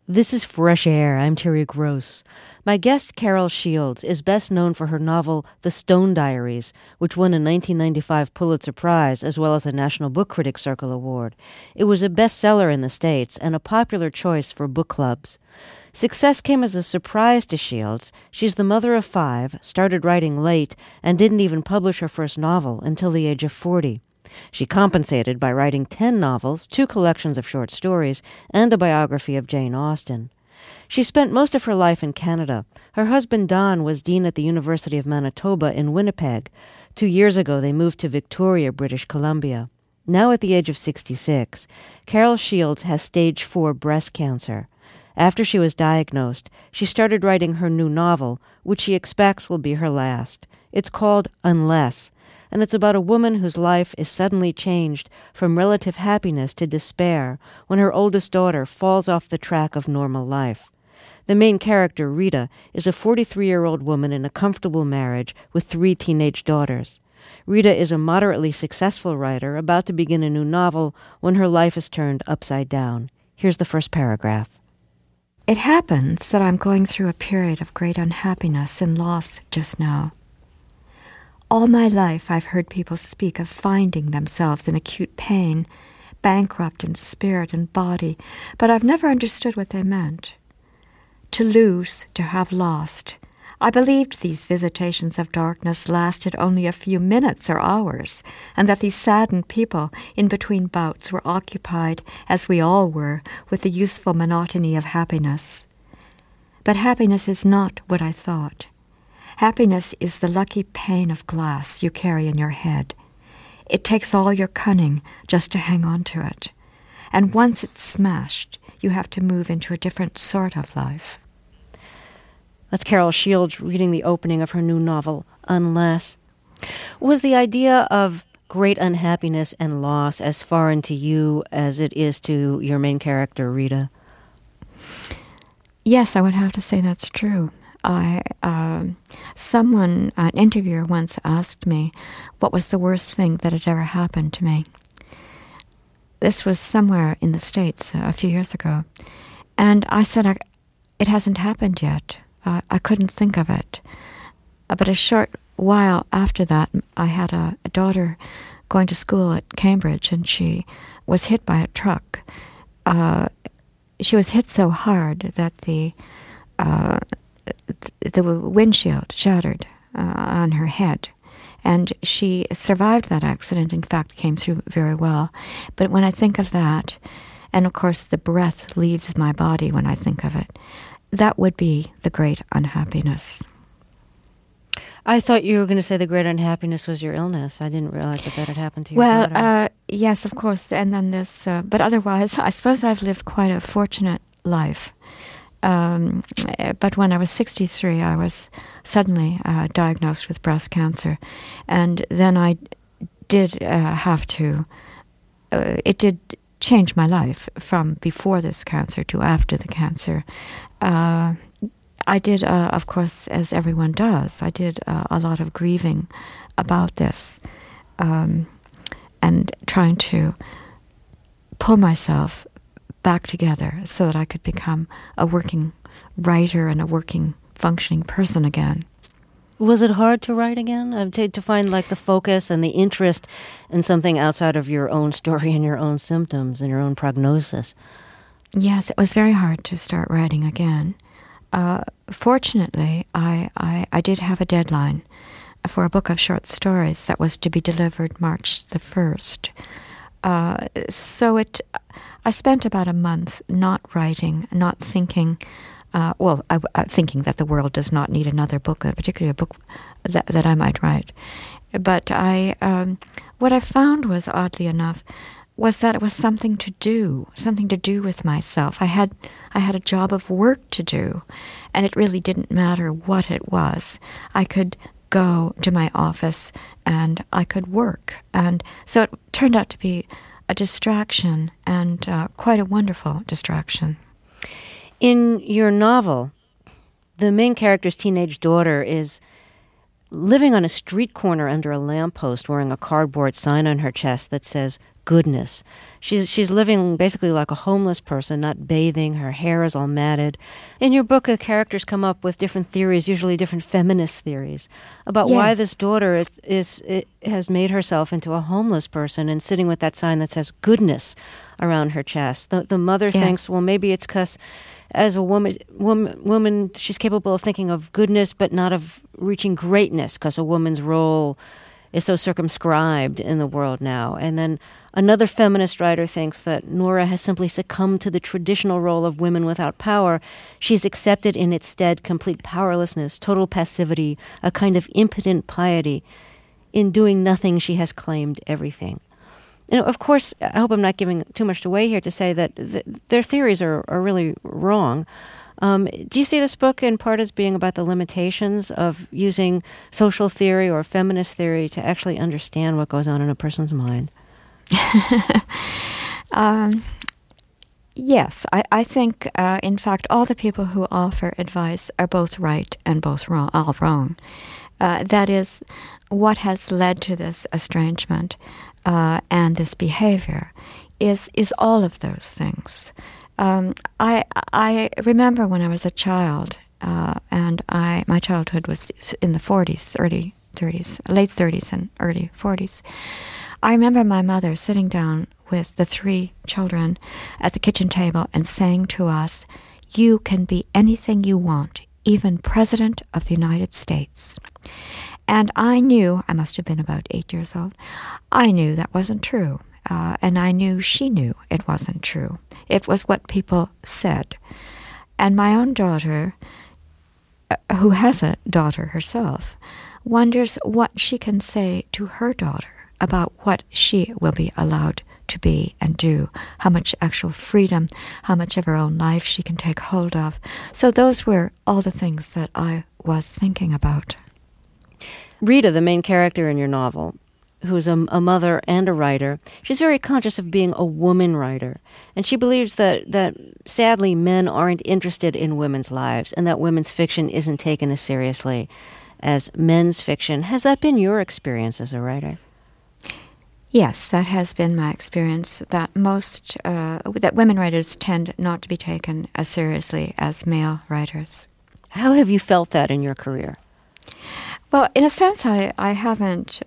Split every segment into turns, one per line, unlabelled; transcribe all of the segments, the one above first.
This is Fresh Air. I'm Terry Gross. My guest, Carol Shields, is best known for her novel The Stone Diaries, which won a 1995 Pulitzer Prize as well as a National Book Critics Circle Award. It was a bestseller in the States and a popular choice for book clubs. Success came as a surprise to Shields. She's the mother of 5, started writing late, and didn't even publish her first novel until the age of 40. She compensated by writing 10 novels, 2 collections of short stories, and a biography of Jane Austen. She spent most of her life in Canada. Her husband Don was dean at the University of Manitoba in Winnipeg. 2 years ago, they moved to Victoria, British Columbia. Now at the age of 66, Carol Shields has stage 4 breast cancer. After she was diagnosed, she started writing her new novel, which she expects will be her last. It's called Unless, and it's about a woman whose life is suddenly changed from relative happiness to despair when her oldest daughter falls off the track of normal life. The main character, Rita, is a 43-year-old woman in a comfortable marriage with 3 teenage daughters. Rita is a moderately successful writer about to begin a new novel when her life is turned upside down. Here's the first paragraph.
It happens that I'm going through a period of great unhappiness and loss just now. All my life I've heard people speak of finding themselves in acute pain, bankrupt in spirit and body, but I've never understood what they meant. To lose, to have lost. I believed these visitations of darkness lasted only a few minutes or hours, and that these saddened people in between bouts were occupied, as we all were, with the useful monotony of happiness. But happiness is not what I thought. Happiness is the lucky pane of glass you carry in your head. It takes all your cunning just to hang on to it. And once it's smashed, you have to move into a different sort of life.
That's Carol Shields reading the opening of her new novel, Unless. Was the idea of great unhappiness and loss as foreign to you as it is to your main character, Rita?
Yes, I would have to say that's true. Someone, an interviewer once asked me what was the worst thing that had ever happened to me. This was somewhere in the States a few years ago. And I said, it hasn't happened yet. I couldn't think of it. But a short while after that, I had a daughter going to school at Cambridge, and she was hit by a truck. She was hit so hard that the windshield shattered on her head, and she survived that accident. In fact, came through very well. But when I think of that, and of course the breath leaves my body when I think of it, that would be the great unhappiness.
I thought you were going to say the great unhappiness was your illness. I didn't realize that had happened to your daughter.
Well, yes, of course, and then this, but otherwise, I suppose I've lived quite a fortunate life. But when I was 63, I was suddenly diagnosed with breast cancer. And then I did have to, it did change my life from before this cancer to after the cancer. I did, of course, as everyone does, I did a lot of grieving about this and trying to pull myself back together so that I could become a working writer and a working, functioning person again.
Was it hard to write again? To find like the focus and the interest in something outside of your own story and your own symptoms and your own prognosis?
Yes, it was very hard to start writing again. Fortunately, I did have a deadline for a book of short stories that was to be delivered March the 1st. So I spent about a month not writing, not thinking, thinking that the world does not need another book, particularly a book that I might write. But what I found was, oddly enough, was that it was something to do with myself. I had a job of work to do, and it really didn't matter what it was. I could go to my office and I could work. And so it turned out to be a distraction, and quite a wonderful distraction.
In your novel, the main character's teenage daughter is living on a street corner under a lamppost wearing a cardboard sign on her chest that says goodness. She's living basically like a homeless person, not bathing. Her hair is all matted. In your book, characters come up with different theories, usually different feminist theories, about why this daughter has made herself into a homeless person and sitting with that sign that says goodness around her chest. The mother thinks, well, maybe it's because as a woman, she's capable of thinking of goodness, but not of reaching greatness, because a woman's role is so circumscribed in the world now. And then another feminist writer thinks that Nora has simply succumbed to the traditional role of women without power. She's accepted in its stead complete powerlessness, total passivity, a kind of impotent piety. In doing nothing, she has claimed everything. Of course, I hope I'm not giving too much away here to say that their theories are really wrong. Do you see this book in part as being about the limitations of using social theory or feminist theory to actually understand what goes on in a person's mind?
Yes, I think, in fact, all the people who offer advice are both right and both wrong, all wrong. That is, what has led to this estrangement and this behavior is all of those things. I remember when I was a child, and my childhood was in the 40s, early 30s, late 30s and early 40s. I remember my mother sitting down with the 3 children at the kitchen table and saying to us, "You can be anything you want, even President of the United States." And I knew, I must have been about 8 years old, I knew that wasn't true. And I knew she knew it wasn't true. It was what people said. And my own daughter, who has a daughter herself, wonders what she can say to her daughter about what she will be allowed to be and do, how much actual freedom, how much of her own life she can take hold of. So those were all the things that I was thinking about.
Rita, the main character in your novel, who's a mother and a writer, she's very conscious of being a woman writer. And she believes that sadly men aren't interested in women's lives and that women's fiction isn't taken as seriously as men's fiction. Has that been your experience as a writer?
Yes, that has been my experience, that that women writers tend not to be taken as seriously as male writers.
How have you felt that in your career?
Well, in a sense, I haven't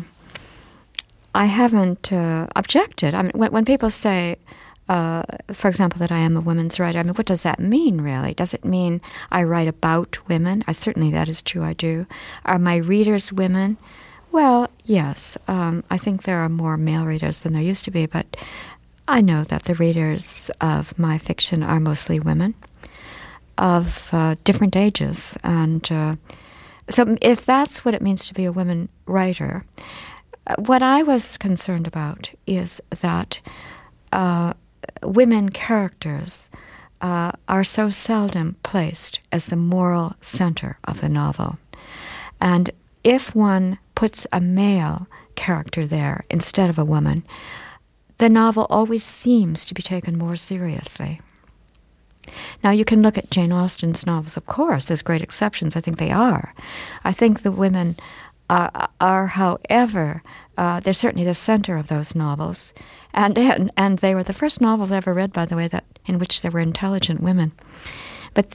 objected. I mean, when people say, for example, that I am a women's writer, I mean, what does that mean, really? Does it mean I write about women? Certainly that is true, I do. Are my readers women? Well, yes. I think there are more male readers than there used to be, but I know that the readers of my fiction are mostly women of different ages. And so if that's what it means to be a women writer, what I was concerned about is that women characters are so seldom placed as the moral center of the novel. And if one puts a male character there instead of a woman, the novel always seems to be taken more seriously. Now, you can look at Jane Austen's novels, of course. There's great exceptions. I think they are. I think the women are, however, they're certainly the center of those novels. And they were the first novels I ever read, by the way, in which there were intelligent women. But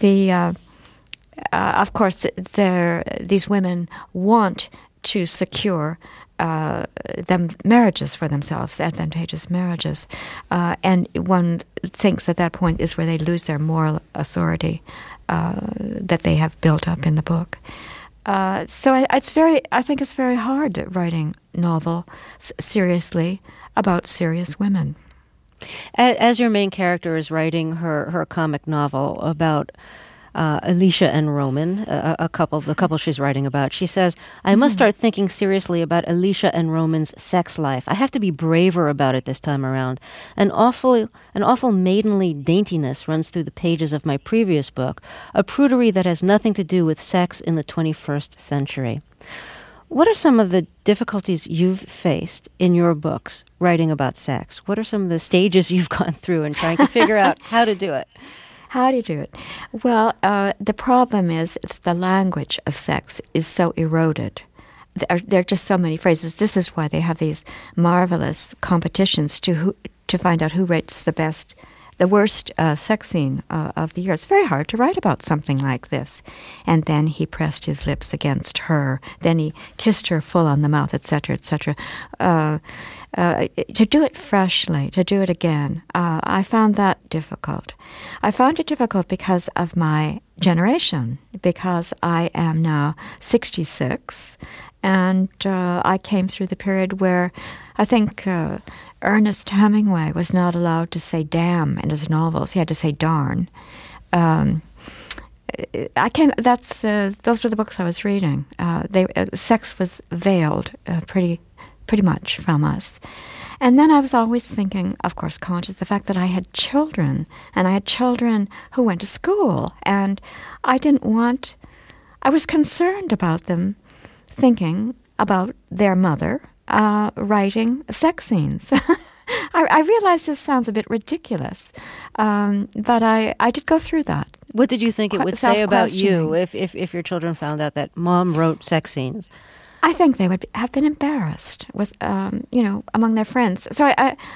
of course, these women want to secure marriages for themselves, advantageous marriages. And one thinks at that point is where they lose their moral authority that they have built up in the book. So I think it's very hard writing novel seriously about serious women.
As your main character is writing her comic novel about Alicia and Roman, the couple she's writing about, she says, "I must start thinking seriously about Alicia and Roman's sex life. I have to be braver about it this time around. An awful maidenly daintiness runs through the pages of my previous book, a prudery that has nothing to do with sex in the 21st century." What are some of the difficulties you've faced in your books writing about sex? What are some of the stages you've gone through in trying to figure out how to do it?
How do you do it? Well, the problem is the language of sex is so eroded. There are just so many phrases. This is why they have these marvelous competitions to find out who rates the worst sex scene of the year. It's very hard to write about something like this. And then he pressed his lips against her. Then he kissed her full on the mouth, etc., etc. To do it freshly, to do it again, I found that difficult. I found it difficult because of my generation, because I am now 66, and I came through the period where I think Ernest Hemingway was not allowed to say damn in his novels. He had to say darn. Those were the books I was reading. Sex was veiled pretty much from us. And then I was always thinking, of course, conscious of the fact that I had children, and I had children who went to school, and I was concerned about them thinking about their mother writing sex scenes. I realize this sounds a bit ridiculous, but I did go through that.
What did you think it would say about you if your children found out that Mom wrote sex scenes?
I think they would have been embarrassed with, among their friends. So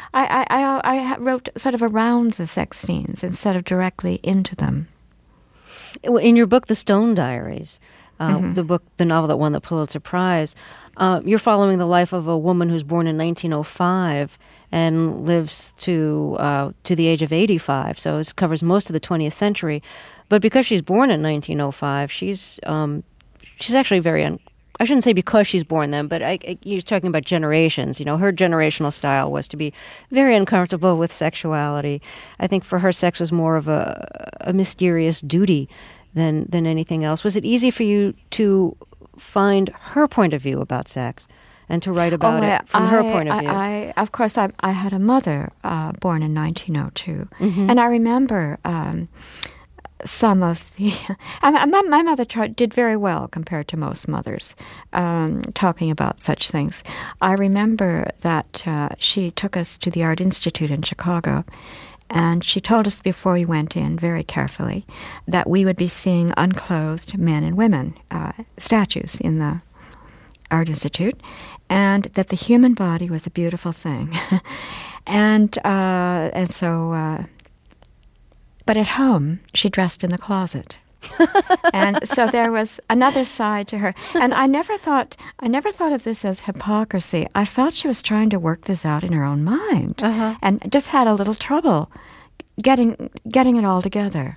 I wrote sort of around the sex scenes instead of directly into them.
In your book, The Stone Diaries, the novel that won the Pulitzer Prize, you're following the life of a woman who's born in 1905 and lives to the age of 85. So it covers most of the 20th century. But because she's born in 1905, she's actually very I shouldn't say because she's born then, but you're talking about generations. You know, her generational style was to be very uncomfortable with sexuality. I think for her, sex was more of a mysterious duty than anything else. Was it easy for you to find her point of view about sex and to write about it from her point of view?
Of course, I had a mother born in 1902, and I remember some of the... my mother did very well compared to most mothers talking about such things. I remember that she took us to the Art Institute in Chicago, and she told us before we went in very carefully that we would be seeing unclothed men and women statues in the Art Institute, and that the human body was a beautiful thing. and so... But at home, she dressed in the closet. And so there was another side to her. And I never thought of this as hypocrisy. I felt she was trying to work this out in her own mind, and just had a little trouble getting it all together.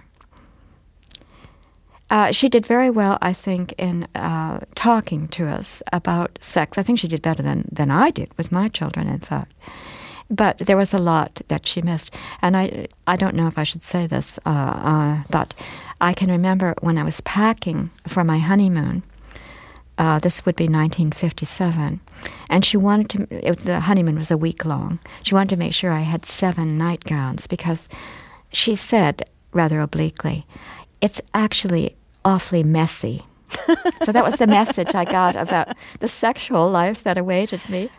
She did very well, I think, in talking to us about sex. I think she did better than I did with my children, in fact. But there was a lot that she missed. And I don't know if I should say this, but I can remember when I was packing for my honeymoon, this would be 1957, and she wanted the honeymoon was a week long. She wanted to make sure I had 7 nightgowns because she said, rather obliquely, it's actually awfully messy. So that was the message I got about the sexual life that awaited me.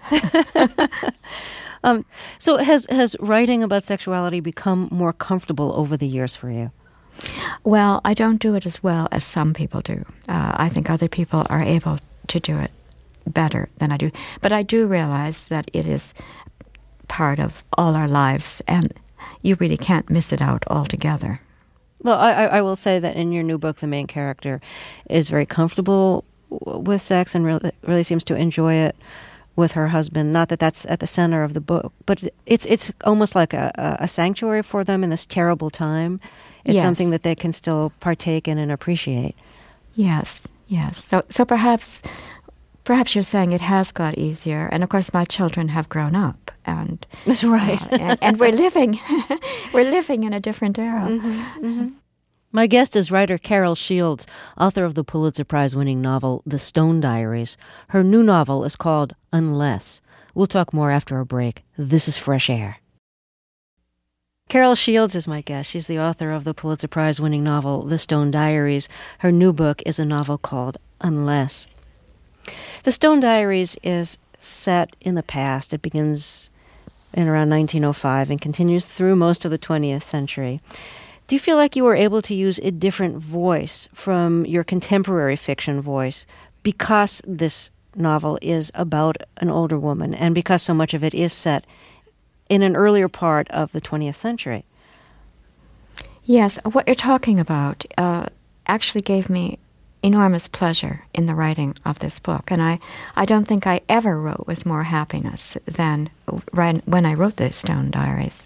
So has writing about sexuality become more comfortable over the years for you?
Well, I don't do it as well as some people do. I think other people are able to do it better than I do. But I do realize that it is part of all our lives, and you really can't miss it out altogether.
Well, I will say that in your new book, the main character is very comfortable with sex and really seems to enjoy it with her husband. Not that that's at the center of the book, but it's almost like a sanctuary for them in this terrible time. It's something that they can still partake in and appreciate. Yes. So perhaps you're saying it has got easier, and of course my children have grown up, and that's right. And we're living in a different era. Mm-hmm. My guest is writer Carol Shields, author of the Pulitzer Prize-winning novel The Stone Diaries. Her new novel is called Unless. We'll talk more after a break. This is Fresh Air. Carol Shields is my guest. She's the author of the Pulitzer Prize-winning novel The Stone Diaries. Her new book is a novel called Unless. The Stone Diaries is set in the past. It begins in around 1905 and continues through most of the 20th century. Do you feel like you were able to use a different voice from your contemporary fiction voice because this novel is about an older woman and because so much of it is set in an earlier part of the 20th century?
Yes, what you're talking about actually gave me enormous pleasure in the writing of this book. And I don't think I ever wrote with more happiness than when I wrote the Stone Diaries.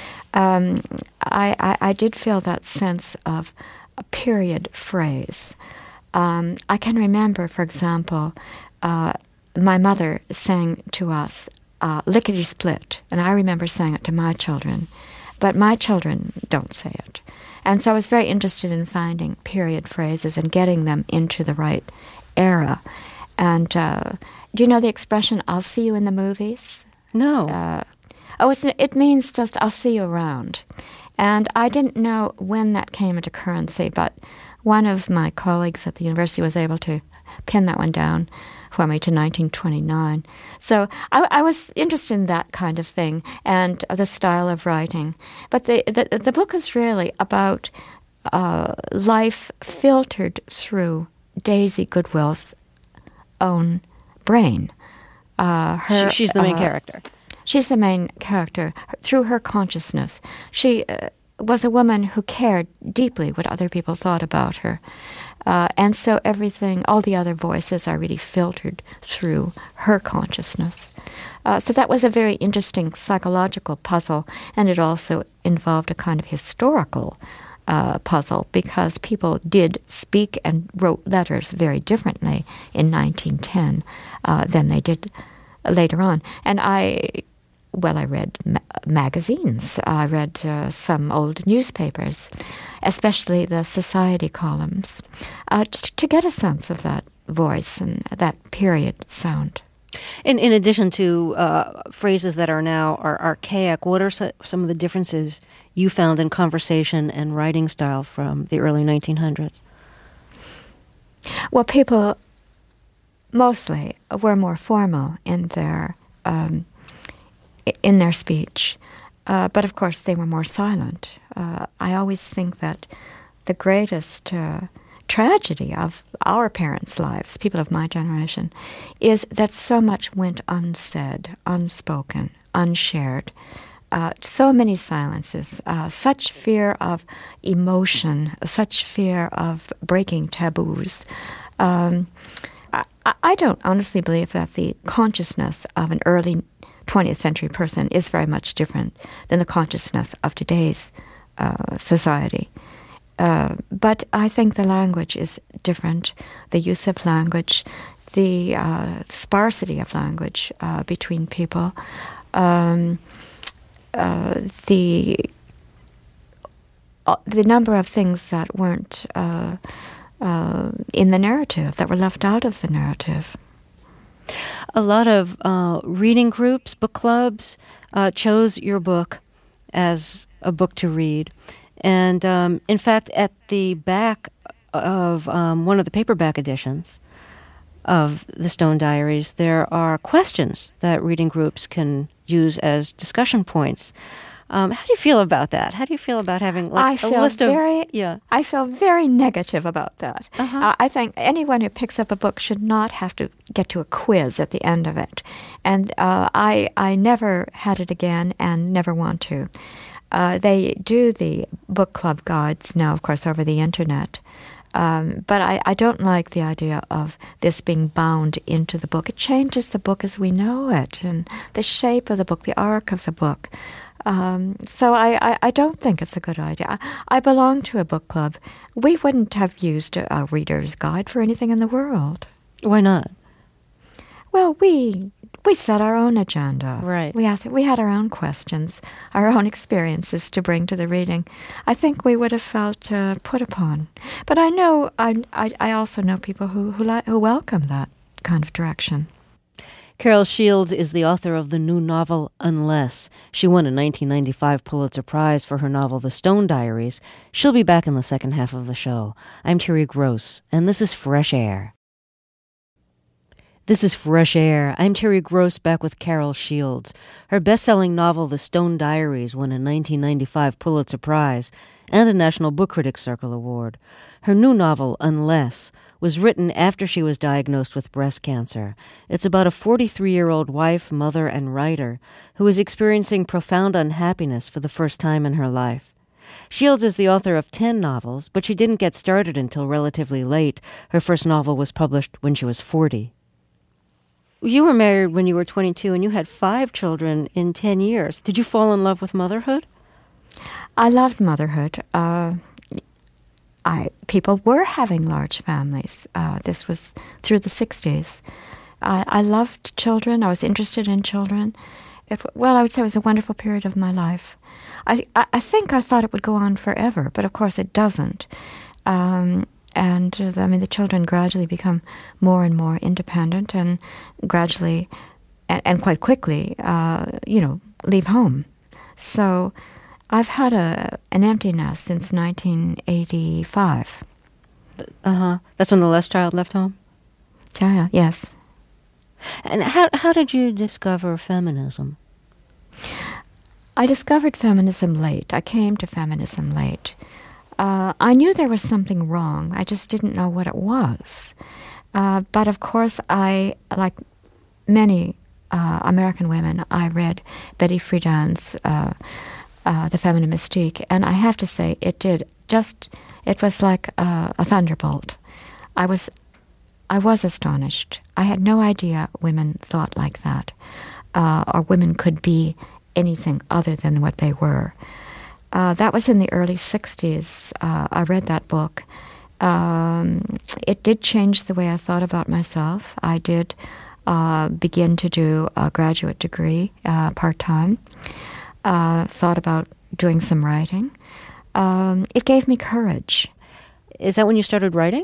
I did feel that sense of a period phrase. I can remember, for example, my mother sang to us lickety-split, and I remember saying it to my children, but my children don't say it. And so I was very interested in finding period phrases and getting them into the right era. And do you know the expression, I'll see you in the movies?
No.
It means just, I'll see you around. And I didn't know when that came into currency, but one of my colleagues at the university was able to pin that one down for me to 1929. So I was interested in that kind of thing and the style of writing. But the book is really about life filtered through Daisy Goodwill's own brain.
She's the main character.
She's the main character. Through her consciousness, she was a woman who cared deeply what other people thought about her. And so everything, all the other voices are really filtered through her consciousness. So that was a very interesting psychological puzzle, and it also involved a kind of historical puzzle, because people did speak and wrote letters very differently in 1910 than they did later on. And I read magazines. I read some old newspapers, especially the society columns, to get a sense of that voice and that period sound.
In addition to phrases that are now archaic, what are some of the differences you found in conversation and writing style from the early 1900s?
Well, people mostly were more formal in their speech, but of course they were more silent. I always think that the greatest tragedy of our parents' lives, people of my generation, is that so much went unsaid, unspoken, unshared. So many silences, such fear of emotion, such fear of breaking taboos. I don't honestly believe that the consciousness of an early 20th century person is very much different than the consciousness of today's society. But I think the language is different, the use of language, the sparsity of language between people, the number of things that weren't in the narrative, that were left out of the narrative.
A lot of reading groups, book clubs, chose your book as a book to read. And in fact, at the back of one of the paperback editions of the Stone Diaries, there are questions that reading groups can use as discussion points. How do you feel about that? How do you feel about having a list of... I feel very negative about that.
Uh-huh. I think anyone who picks up a book should not have to get to a quiz at the end of it. And I never had it again and never want to. They do the book club guides now, of course, over the internet. But I don't like the idea of this being bound into the book. It changes the book as we know it, and the shape of the book, the arc of the book. So I don't think it's a good idea. I belong to a book club. We wouldn't have used a reader's guide for anything in the world.
Why not?
Well, we set our own agenda.
Right.
We had our own questions, our own experiences to bring to the reading. I think we would have felt put upon. But I know I also know people who welcome that kind of direction.
Carol Shields is the author of the new novel Unless. She won a 1995 Pulitzer Prize for her novel The Stone Diaries. She'll be back in the second half of the show. I'm Terry Gross, and this is Fresh Air. This is Fresh Air. I'm Terry Gross, back with Carol Shields. Her best-selling novel, The Stone Diaries, won a 1995 Pulitzer Prize and a National Book Critics Circle Award. Her new novel, Unless, was written after she was diagnosed with breast cancer. It's about a 43-year-old wife, mother, and writer who is experiencing profound unhappiness for the first time in her life. Shields is the author of 10 novels, but she didn't get started until relatively late. Her first novel was published when she was 40. You were married when you were 22, and you had 5 children in 10 years. Did you fall in love with motherhood?
I loved motherhood. People were having large families. This was through the 60s. I loved children. I was interested in children. I would say it was a wonderful period of my life. I think I thought it would go on forever, but of course it doesn't. The children gradually become more and more independent and gradually, and quite quickly, leave home. So I've had an empty nest since 1985.
That's when the last child left home?
Yeah, yes.
And how did you discover feminism?
I discovered feminism late. I came to feminism late. I knew there was something wrong. I just didn't know what it was. But of course, like many American women, I read Betty Friedan's The Feminine Mystique, and I have to say, it was like a thunderbolt. I was astonished. I had no idea women thought like that, or women could be anything other than what they were. That was in the early 60s. I read that book. It did change the way I thought about myself. I did begin to do a graduate degree part-time. Thought about doing some writing. It gave me courage.
Is that when you started writing?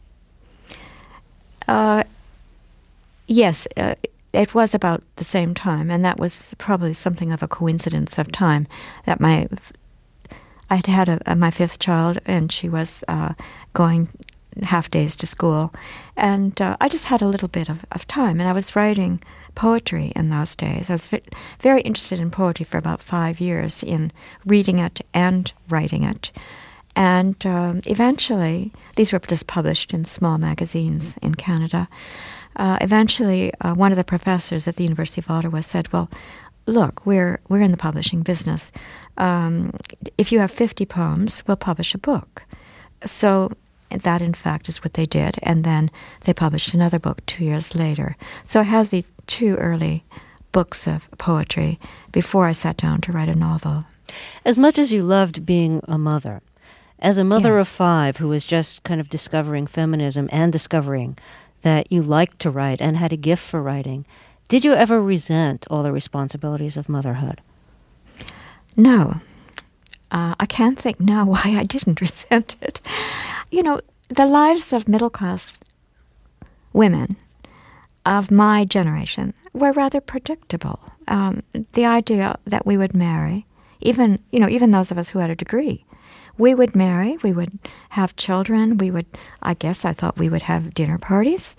Yes, it was about the same time, and that was probably something of a coincidence of time that I had my 5th child, and she was going half days to school, and I just had a little bit of time, and I was writing poetry in those days. I was very interested in poetry for about 5 years, in reading it and writing it. And eventually, these were just published in small magazines in Canada. Eventually, one of the professors at the University of Ottawa said, well, look, we're in the publishing business. If you have 50 poems, we'll publish a book. So that, in fact, is what they did. And then they published another book 2 years later. So I have the 2 early books of poetry before I sat down to write a novel.
As much as you loved being a mother, as a mother of 5 who was just kind of discovering feminism and discovering that you liked to write and had a gift for writing, did you ever resent all the responsibilities of motherhood?
No. I can't think now why I didn't resent it. The lives of middle-class women of my generation were rather predictable. The idea that we would marry, even those of us who had a degree, we would marry, we would have children, I thought we would have dinner parties.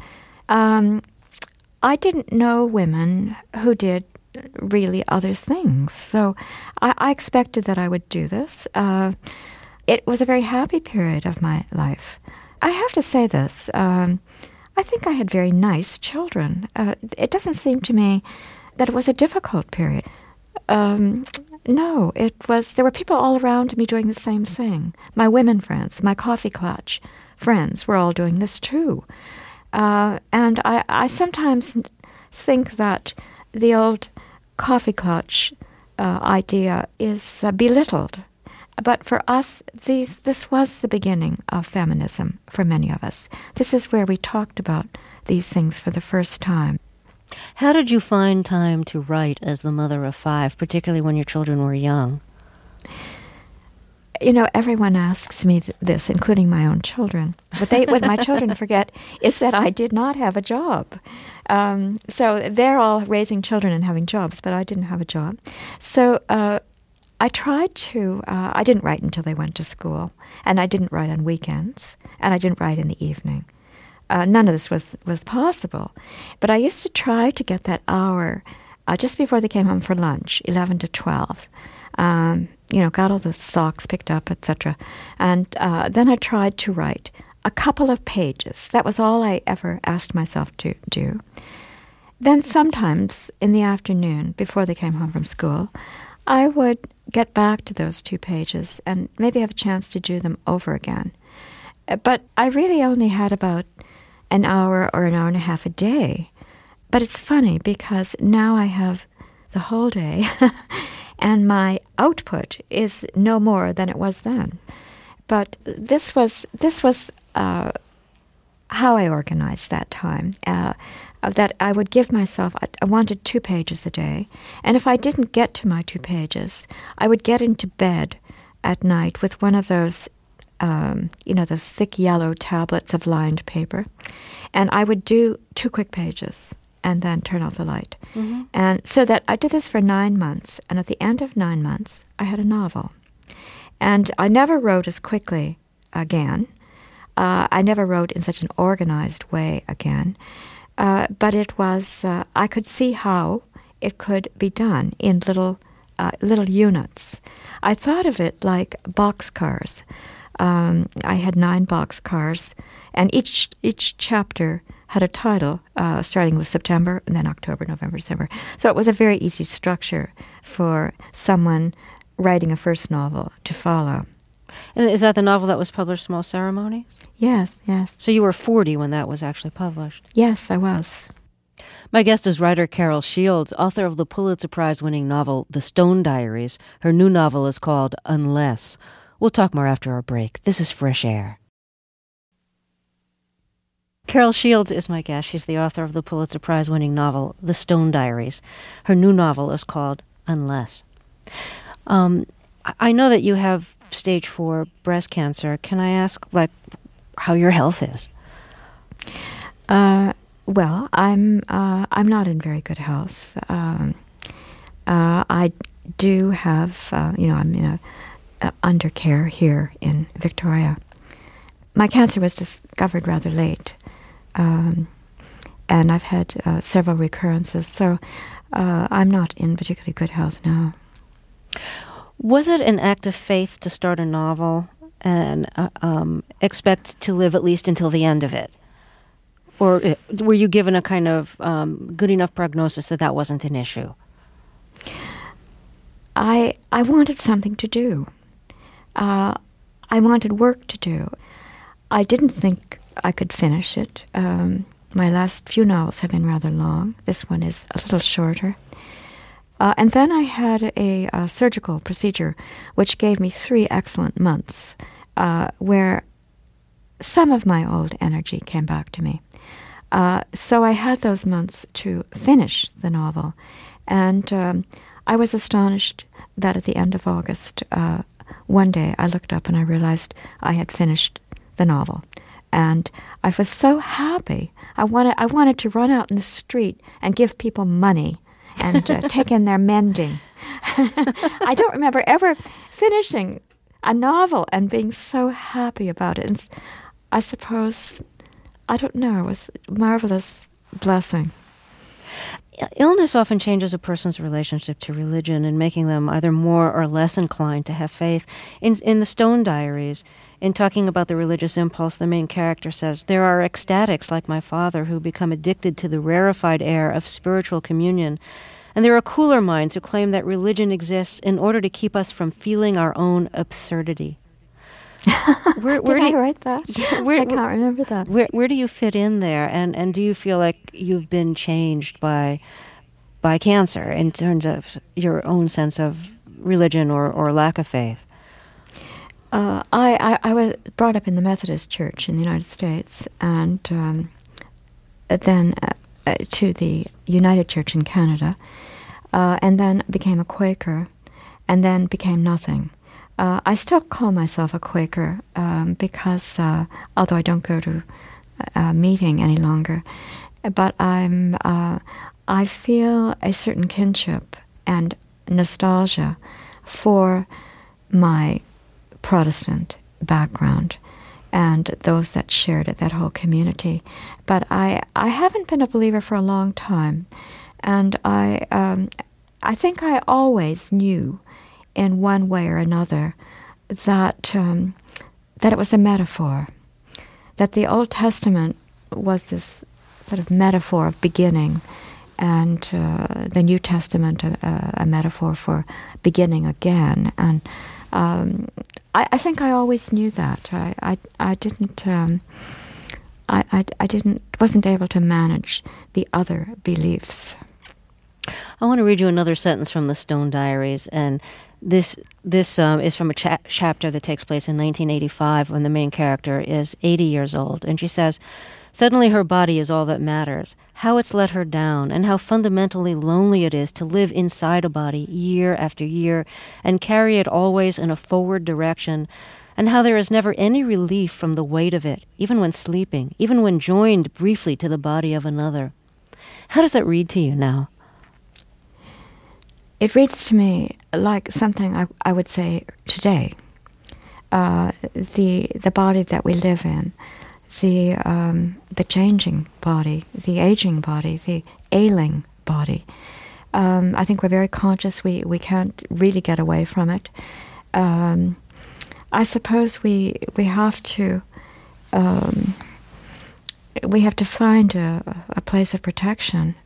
I didn't know women who did really other things, so I expected that I would do this. It was a very happy period of my life. I have to say this, I think I had very nice children. It doesn't seem to me that it was a difficult period. No, there were people all around me doing the same thing. My women friends, my coffee clutch friends were all doing this too. And I sometimes think that the old coffee clutch idea is belittled. But for us, this was the beginning of feminism for many of us. This is where we talked about these things for the first time.
How did you find time to write as the mother of 5, particularly when your children were young?
Everyone asks me this, including my own children. But what my children forget is that I did not have a job. So they're all raising children and having jobs, but I didn't have a job. So I tried to, I didn't write until they went to school, and I didn't write on weekends, and I didn't write in the evening. none of this was possible. But I used to try to get that hour just before they came home for lunch, 11 to 12. Got all the socks picked up, etc. And then I tried to write a couple of pages. That was all I ever asked myself to do. Then sometimes in the afternoon, before they came home from school, I would get back to those 2 pages and maybe have a chance to do them over again. But I really only had about an hour or an hour and a half a day. But it's funny because now I have the whole day and my output is no more than it was then. But this was how I organized that time, that I would give myself, I wanted 2 pages a day. And if I didn't get to my 2 pages, I would get into bed at night with one of those those thick yellow tablets of lined paper. And I would do 2 quick pages and then turn off the light. Mm-hmm. And so that I did this for 9 months. And at the end of 9 months, I had a novel. And I never wrote as quickly again. I never wrote in such an organized way again. But it was, I could see how it could be done in little units. I thought of it like boxcars. I had 9 boxcars, and each chapter had a title, starting with September, and then October, November, December. So it was a very easy structure for someone writing a first novel to follow.
And is that the novel that was published, Small Ceremony?
Yes, yes.
So you were 40 when that was actually published?
Yes, I was.
My guest is writer Carol Shields, author of the Pulitzer Prize-winning novel The Stone Diaries. Her new novel is called Unless. We'll talk more after our break. This is Fresh Air. Carol Shields is my guest. She's the author of the Pulitzer Prize-winning novel The Stone Diaries. Her new novel is called Unless. I know that you have stage 4 breast cancer. Can I ask, how your health is?
Well, I'm not in very good health. I do have, I'm in a undercare here in Victoria. My cancer was discovered rather late, and I've had several recurrences, so I'm not in particularly good health now.
Was it an act of faith to start a novel and expect to live at least until the end of it? Or were you given a kind of good enough prognosis that wasn't an issue?
I wanted something to do. I wanted work to do. I didn't think I could finish it. My last few novels have been rather long. This one is a little shorter. And then I had a surgical procedure which gave me 3 excellent months where some of my old energy came back to me. So I had those months to finish the novel. And I was astonished that at the end of August, one day I looked up and I realized I had finished the novel. And I was so happy. I wanted to run out in the street and give people money and take in their mending. I don't remember ever finishing a novel and being so happy about it. And I suppose, I don't know, it was a marvelous blessing.
Illness often changes a person's relationship to religion and making them either more or less inclined to have faith. In the Stone Diaries, in talking about the religious impulse, the main character says, "There are ecstatics like my father who become addicted to the rarefied air of spiritual communion. And there are cooler minds who claim that religion exists in order to keep us from feeling our own absurdity."
Where did I write that? I can't remember that.
Where do you fit in there? And do you feel like you've been changed by cancer in terms of your own sense of religion or lack of faith?
I was brought up in the Methodist Church in the United States, and then to the United Church in Canada, and then became a Quaker, and then became nothing. I still call myself a Quaker because, although I don't go to a meeting any longer, but I feel a certain kinship and nostalgia for my Protestant background. and those that shared it, that whole community. But I haven't been a believer for a long time, and I think I always knew, in one way or another, that it was a metaphor, that the Old Testament was this sort of metaphor of beginning, and the New Testament a metaphor for beginning again. And I think I always knew that. I wasn't able to manage the other beliefs.
I want to read you another sentence from the Stone Diaries, and this is from a chapter that takes place in 1985 when the main character is 80 years old. And she says, "Suddenly her body is all that matters, how it's let her down, and how fundamentally lonely it is to live inside a body year after year and carry it always in a forward direction, and how there is never any relief from the weight of it, even when sleeping, even when joined briefly to the body of another." How does that read to you now?
It reads to me like something I would say today. The body that we live in, the changing body, the aging body, the ailing body. I think we're very conscious. We can't really get away from it. I suppose we have to find a place of protection.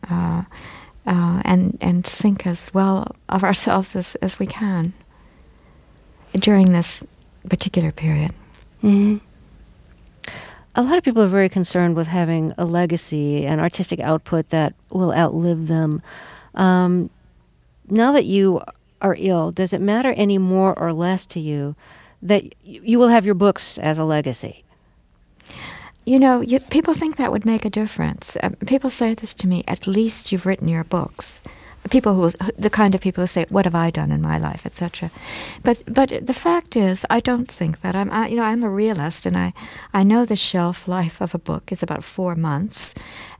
And think as well of ourselves as we can during this particular period.
Mm-hmm. A lot of people are very concerned with having a legacy and artistic output that will outlive them. Now that you are ill, does it matter any more or less to you that you will have your books as a legacy?
You know, people think that would make a difference. People say this to me, at least you've written your books. The kind of people who say, what have I done in my life, etc. But the fact is, I don't think that. I'm a realist, and I know the shelf life of a book is about 4 months.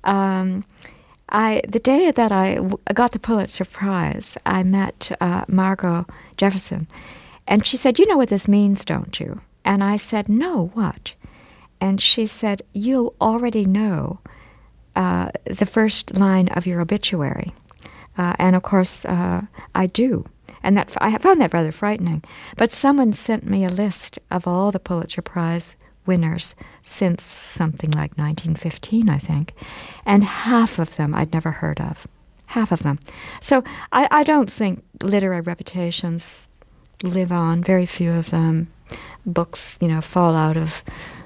The day that I got the Pulitzer Prize, I met Margot Jefferson, and she said, "You know what this means, don't you?" And I said, "No, what?" And she said, "You already know the first line of your obituary." And of course, I do. And I found that rather frightening. But someone sent me a list of all the Pulitzer Prize winners since something like 1915, I think. And half of them I'd never heard of. Half of them. So I don't think literary reputations live on. Very few of them. Books, fall out of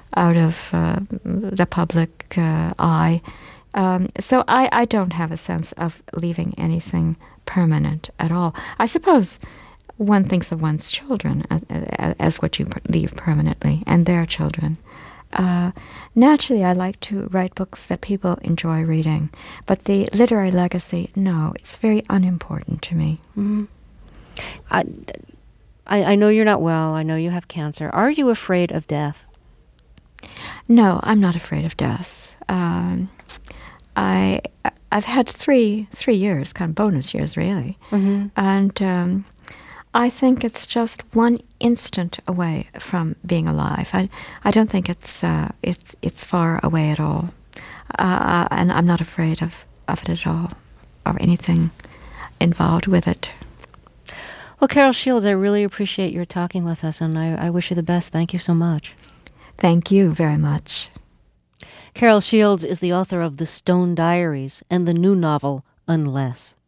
the public eye. So I don't have a sense of leaving anything permanent at all. I suppose one thinks of one's children as what you leave permanently, and their children. Naturally, I like to write books that people enjoy reading, but the literary legacy, no, it's very unimportant to me.
Mm-hmm. I know you're not well. I know you have cancer. Are you afraid of death?
No, I'm not afraid of death. I've had three years, kind of bonus years, really, mm-hmm. And I think it's just one instant away from being alive. I don't think it's far away at all, and I'm not afraid of it at all, or anything involved with it.
Well, Carol Shields, I really appreciate your talking with us, and I wish you the best. Thank you so much.
Thank you very much.
Carol Shields is the author of The Stone Diaries and the new novel, Unless.